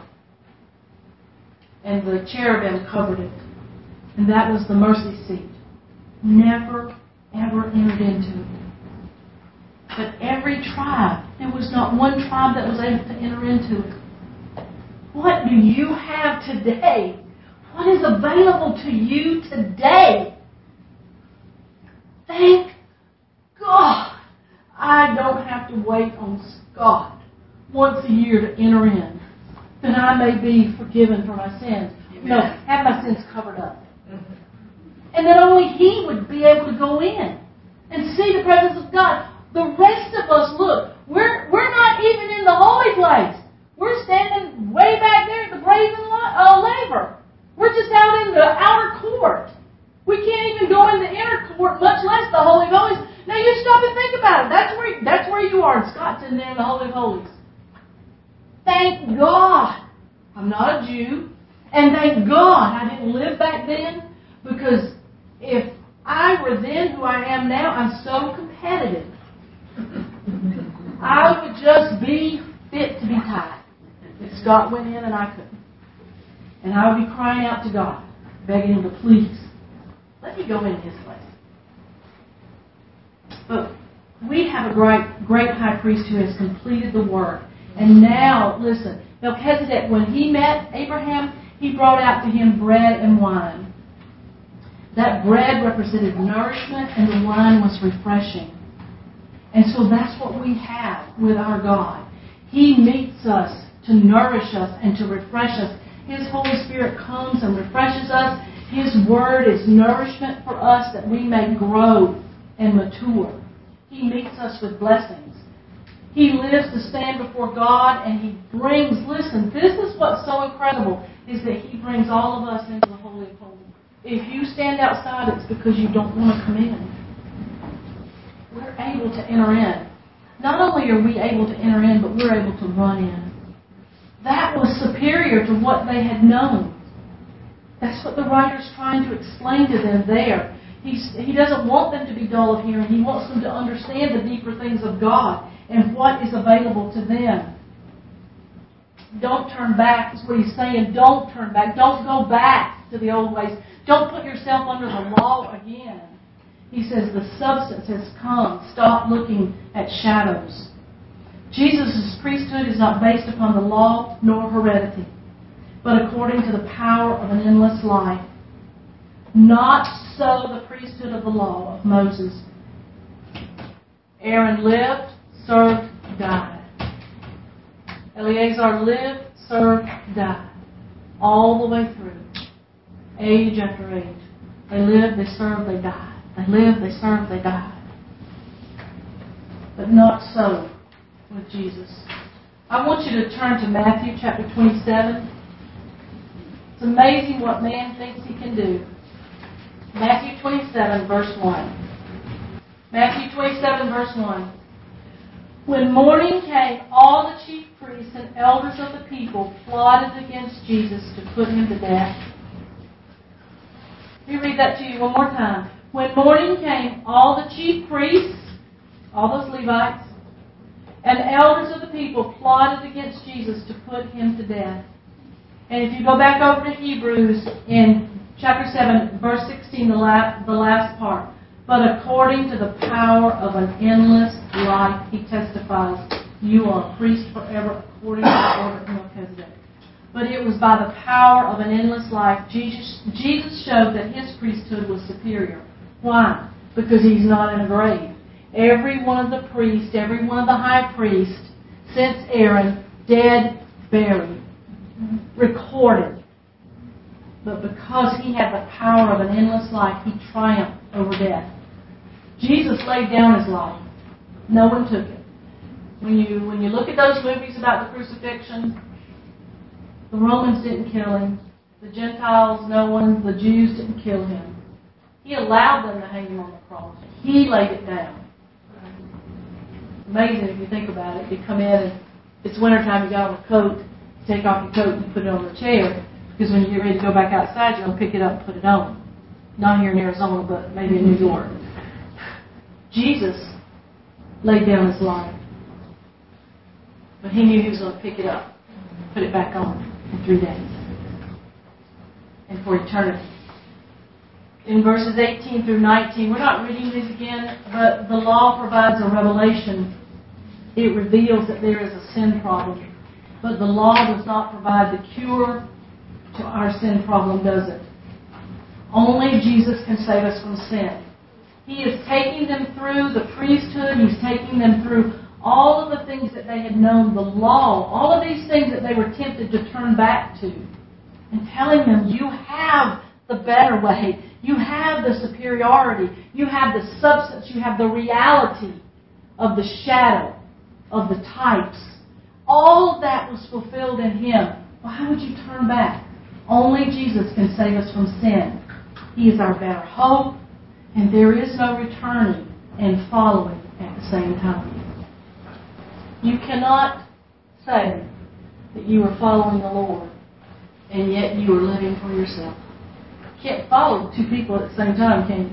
and the cherubim covered it, and that was the mercy seat. Never, ever entered into it. But every tribe, there was not one tribe that was able to enter into it. What do you have today? What is available to you today? Thank God I don't have to wait on Scott once a year to enter in, that I may be forgiven for my sins. Amen. No, have my sins covered up. And that only He would be able to go in and see the presence of God. The rest of us, look, we're we're not even in the holy place. We're standing way back there at the brazen uh, laver. We're just out in the outer court. We can't even go in the inner court, much less the Holy of Holies. Now you stop and think about it. That's where that's where you are. Scott's in there in the Holy of Holies. Thank God I'm not a Jew. And thank God I didn't live back then, because if I were then who I am now, I'm so competitive. I would just be fit to be tied if Scott went in and I couldn't. And I would be crying out to God, begging Him to please, let me go in His place. But we have a great, great high priest who has completed the work. And now, listen, Melchizedek, when he met Abraham, he brought out to him bread and wine. That bread represented nourishment and the wine was refreshing. And so that's what we have with our God. He meets us to nourish us and to refresh us. His Holy Spirit comes and refreshes us. His Word is nourishment for us that we may grow and mature. He meets us with blessings. He lives to stand before God, and He brings, listen, this is what's so incredible, is that He brings all of us into the Holy of Holies. If you stand outside, it's because you don't want to come in. We're able to enter in. Not only are we able to enter in, but we're able to run in. That was superior to what they had known. That's what the writer's trying to explain to them there. He's, he doesn't want them to be dull of hearing. He wants them to understand the deeper things of God and what is available to them. Don't turn back, is what he's saying. Don't turn back. Don't go back to the old ways. Don't put yourself under the law again. He says the substance has come. Stop looking at shadows. Jesus' priesthood is not based upon the law nor heredity, but according to the power of an endless life. Not so the priesthood of the law of Moses. Aaron lived, served, died. Eleazar lived, served, died. All the way through. Age after age. They lived, they served, they died. They lived, they served, they died. But not so with Jesus. I want you to turn to Matthew chapter twenty-seven. It's amazing what man thinks he can do. Matthew twenty-seven, verse one. Matthew twenty-seven, verse one. When morning came, all the chief priests and elders of the people plotted against Jesus to put him to death. Let me read that to you one more time. When morning came, all the chief priests, all those Levites, and elders of the people plotted against Jesus to put him to death. And if you go back over to Hebrews in chapter seven, verse sixteen, the last, the last part, but according to the power of an endless life, he testifies, you are a priest forever according to the order of Melchizedek. But it was by the power of an endless life, Jesus, Jesus showed that his priesthood was superior. Why? Because he's not in a grave. Every one of the priests, every one of the high priests, since Aaron, dead, buried, recorded. But because he had the power of an endless life, he triumphed over death. Jesus laid down his life. No one took it. When you when you look at those movies about the crucifixion, the Romans didn't kill him. The Gentiles, no one, the Jews didn't kill him. He allowed them to hang him on the cross. He laid it down. Amazing if you think about it. You come in and it's wintertime, you got on a coat, you take off your coat and you put it on the chair, because when you get ready to go back outside, you're going to pick it up and put it on. Not here in Arizona, but maybe in New York. Jesus laid down his life. But he knew he was going to pick it up, put it back on in three days. And for eternity. In verses eighteen through nineteen, we're not reading these again, but the law provides a revelation. It reveals that there is a sin problem. But the law does not provide the cure to our sin problem, does it? Only Jesus can save us from sin. He is taking them through the priesthood. He's taking them through all of the things that they had known, the law, all of these things that they were tempted to turn back to, and telling them, you have the better way. You have the superiority. You have the substance. You have the reality of the shadow, of the types. All of that was fulfilled in him. Why would you turn back? Only Jesus can save us from sin. He is our better hope, and there is no returning and following at the same time. You cannot say that you are following the Lord, and yet you are living for yourself. You can't follow two people at the same time, can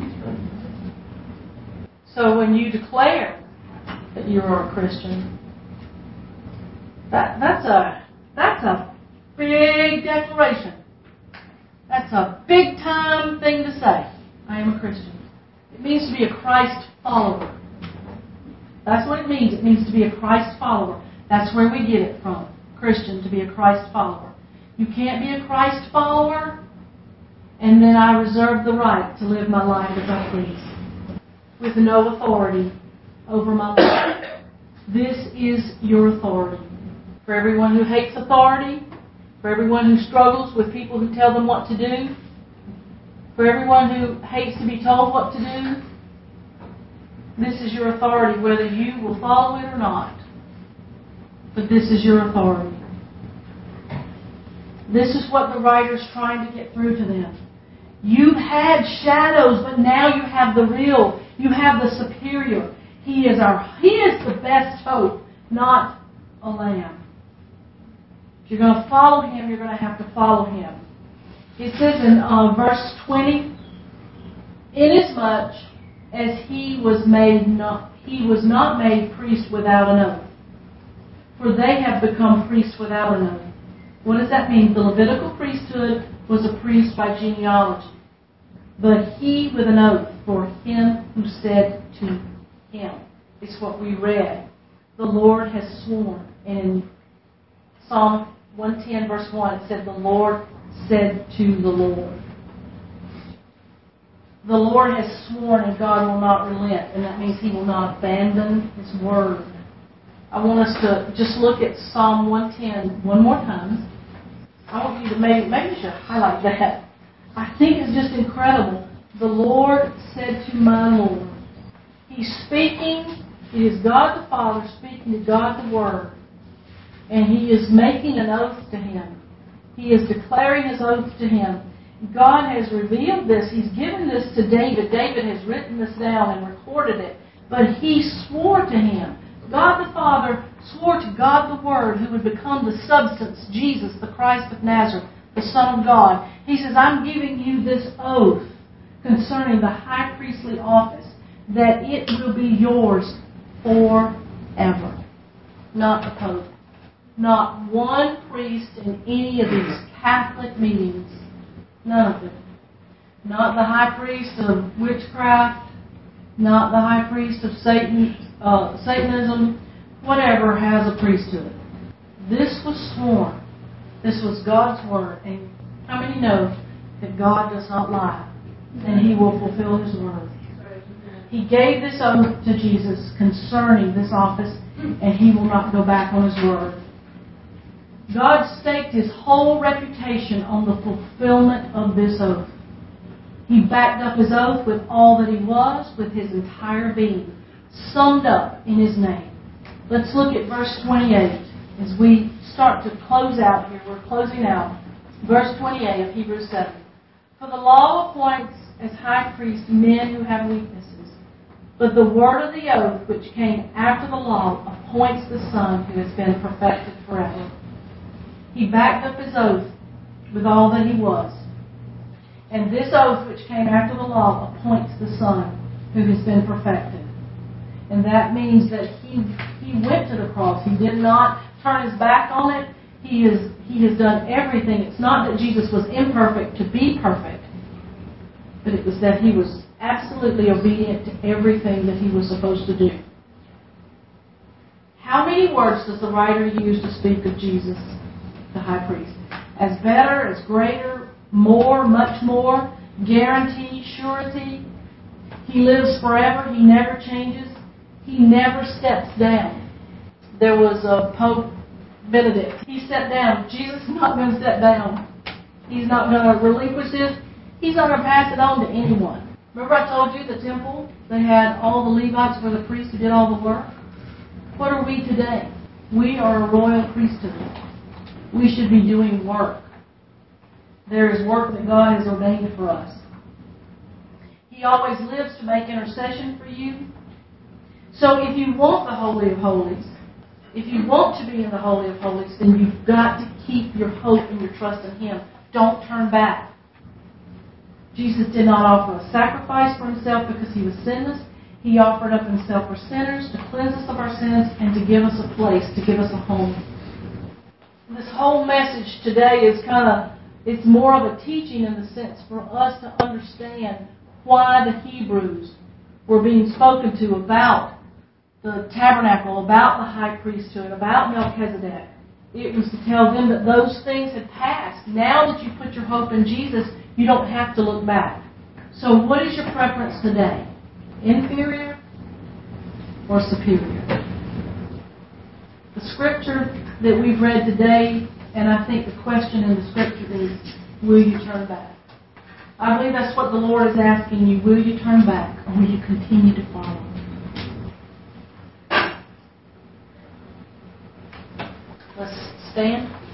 you? So when you declare that you are a Christian, that, that's a that's a big declaration. That's a big time thing to say. I am a Christian. It means to be a Christ follower. That's what it means. It means to be a Christ follower. That's where we get it from. Christian, to be a Christ follower. You can't be a Christ follower and then I reserve the right to live my life as I please, with no authority over my life. This is your authority. For everyone who hates authority, for everyone who struggles with people who tell them what to do, for everyone who hates to be told what to do, this is your authority, whether you will follow it or not. But this is your authority. This is what the writer's trying to get through to them. You've had shadows, but now you have the real. You have the superior. He is our. He is the best hope, not a lamb. If you're going to follow Him, you're going to have to follow Him. It says in uh, verse twenty, inasmuch as He was made not, He was not made priest without an oath, for they have become priests without an oath. What does that mean? The Levitical priesthood was a priest by genealogy, but He with an oath for Him who said to Him. It's what we read. The Lord has sworn. And in Psalm one ten verse one, it said, the Lord said to the Lord. The Lord has sworn and God will not relent. And that means He will not abandon His word. I want us to just look at Psalm one ten one more time. I want you to maybe, maybe you should highlight that. I think it's just incredible. The Lord said to my Lord. He's speaking. It is God the Father speaking to God the Word. And He is making an oath to Him. He is declaring His oath to Him. God has revealed this. He's given this to David. David has written this down and recorded it. But He swore to Him. God the Father swore to God the Word, who would become the substance, Jesus, the Christ of Nazareth, the Son of God. He says, I'm giving you this oath concerning the high priestly office, that it will be yours forever. Not the Pope. Not one priest in any of these Catholic meetings. None of them. Not the high priest of witchcraft. Not the high priest of Satan, uh, Satanism. Whatever has a priesthood. This was sworn. This was God's word. And how many know that God does not lie? And He will fulfill His word. He gave this oath to Jesus concerning this office, and He will not go back on His word. God staked His whole reputation on the fulfillment of this oath. He backed up His oath with all that He was, with His entire being, summed up in His name. Let's look at verse twenty-eight as we start to close out here. We're closing out. Verse twenty-eight of Hebrews seven. For the law appoints as high priests men who have weaknesses, but the word of the oath which came after the law appoints the Son who has been perfected forever. He backed up His oath with all that He was. And this oath which came after the law appoints the Son who has been perfected. And that means that He He went to the cross. He did not turn His back on it. He is He has done everything. It's not that Jesus was imperfect to be perfect, but it was that He was absolutely obedient to everything that He was supposed to do. How many words does the writer use to speak of Jesus, the high priest? As better, as greater, more, much more, guarantee, surety. He lives forever. He never changes. He never steps down. There was a Pope Benedict. He stepped down. Jesus is not going to step down. He's not going to relinquish this. He's not going to pass it on to anyone. Remember I told you the temple, they had all the Levites were the priests who did all the work? What are we today? We are a royal priesthood. We should be doing work. There is work that God has ordained for us. He always lives to make intercession for you. So if you want the Holy of Holies, if you want to be in the Holy of Holies, then you've got to keep your hope and your trust in Him. Don't turn back. Jesus did not offer a sacrifice for Himself because He was sinless. He offered up Himself for sinners, to cleanse us of our sins, and to give us a place, to give us a home. This whole message today is kind of, it's more of a teaching in the sense for us to understand why the Hebrews were being spoken to about the tabernacle, about the high priesthood, about Melchizedek. It was to tell them that those things had passed. Now that you put your hope in Jesus, you don't have to look back. So what is your preference today? Inferior or superior? The scripture that we've read today, and I think the question in the scripture is, will you turn back? I believe that's what the Lord is asking you. Will you turn back, or will you continue to follow? Let's stand.